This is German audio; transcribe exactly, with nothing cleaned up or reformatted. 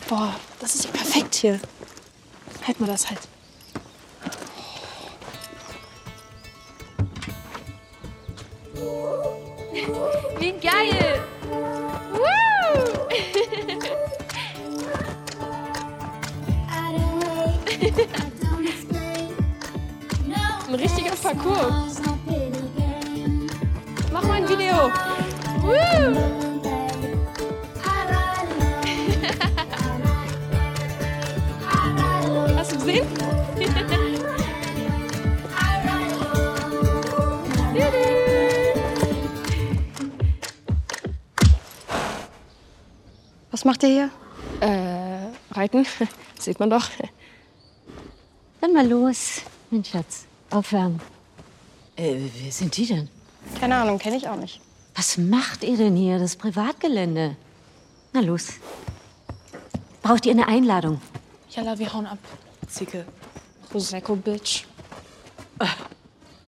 Boah, das ist ja perfekt hier. Halt mal das halt. Wie geil! Woo! Ein richtiger Parcours. Mach mal ein Video. Woo! Hast du gesehen? Was macht ihr hier? Äh, reiten. Sieht man doch. Dann mal los, mein Schatz. Aufwärmen. Äh, wer sind die denn? Keine Ahnung, kenne ich auch nicht. Was macht ihr denn hier? Das Privatgelände. Na los. Braucht ihr eine Einladung? Jalla, wir hauen ab. Zicke. Prosecco, Bitch. Äh.